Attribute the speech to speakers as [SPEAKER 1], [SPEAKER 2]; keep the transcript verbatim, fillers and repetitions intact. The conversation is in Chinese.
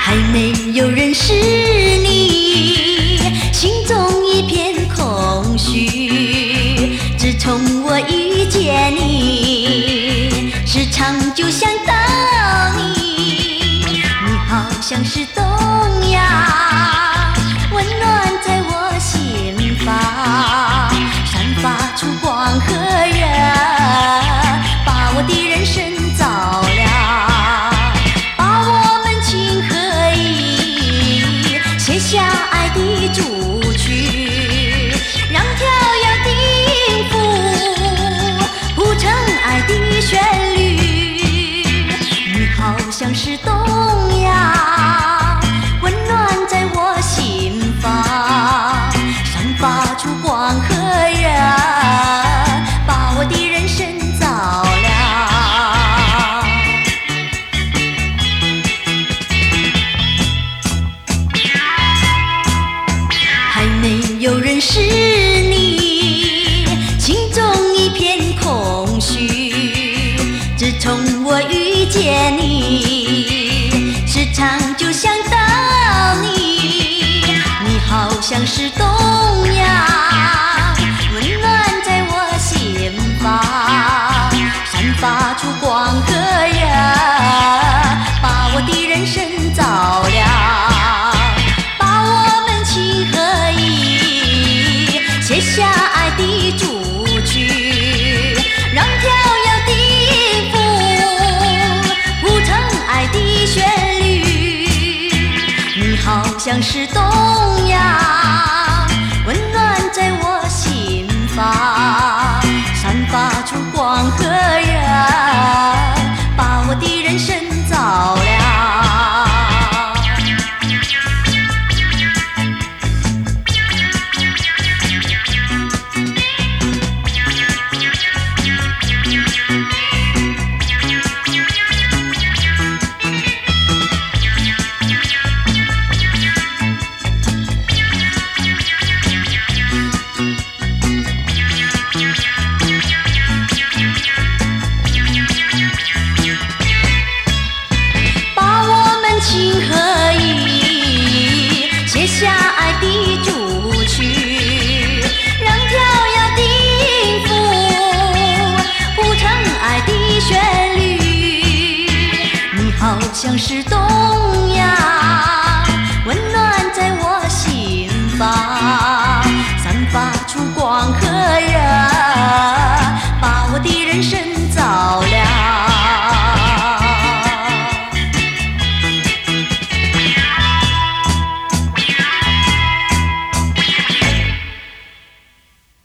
[SPEAKER 1] 还没有认识你，心中一片空虚。自从我遇见你，时常就想到你，你好像是东阳，温暖在我心房，散发出光和热，把我的人生照亮。写下爱的主曲，让跳跃的音符谱成爱的旋律。你好像是东阳，温暖在我心房，散发出光和热，把我的人生照亮。没有认识你，心中一片空虚。自从我遇见你，时常就想到你，你好像是东阳，温暖在我心房，散发出光和热，把我的人生照亮。写下爱的主曲，让跳跃的音符谱成爱的旋律。你好像是东阳，温暖在我心房，散发出光和热，把我的人生照亮。情合意，写下爱的主曲，让跳跃的音符谱成爱的旋律。你好像是东阳，温暖在我心房，散发出光和热，